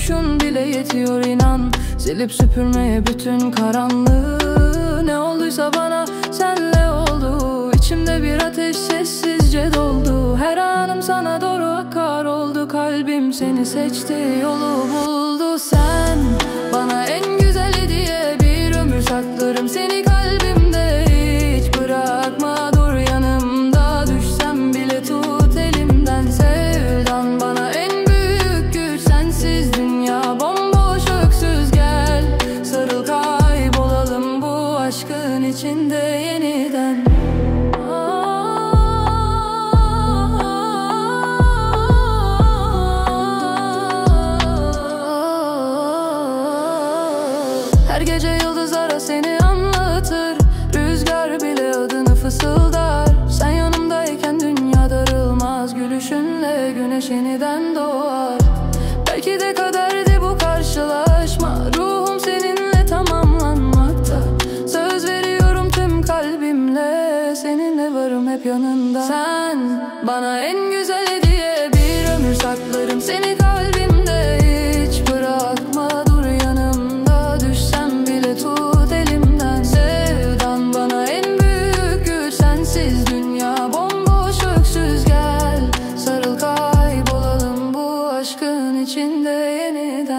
dokunuşun bile yetiyor inan. Silip süpürmeye bütün karanlığı. Ne olduysa bana senle oldu. İçimde bir ateş sessizce doldu. Her anım sana doğru akar oldu. Kalbim seni seçti, yolu buldu. Sen bana en güzel hediye, bir ömür saklarım seni kalbimde. Hiç bırakma, dur yanımda, düşsem bile tut elimden. Sevdan bana en büyük güç, sensiz dünya bomboş öksüz. Gel sarıl, kaybolalım bu aşkın içinde yeniden. Her gece yıldızlara seni anlatır, rüzgar bile adını fısıldar. Sen yanımdayken dünya darılmaz, gülüşünle güneş yeniden doğar. Belki de kaderdi bu karşılaşma, ruhum seninle tamamlanmakta. Söz veriyorum tüm kalbimle, seninle varım hep yanında. Sen bana en güzel hediye, bir ömür saklarım seni kalbimde. Hiç bırakma, dur yanımda, düşsem bile tut elimden. Sevdan bana en büyük güç, sensiz dünya bomboş öksüz. Gel sarıl, kaybolalım bu aşkın içinde yeniden.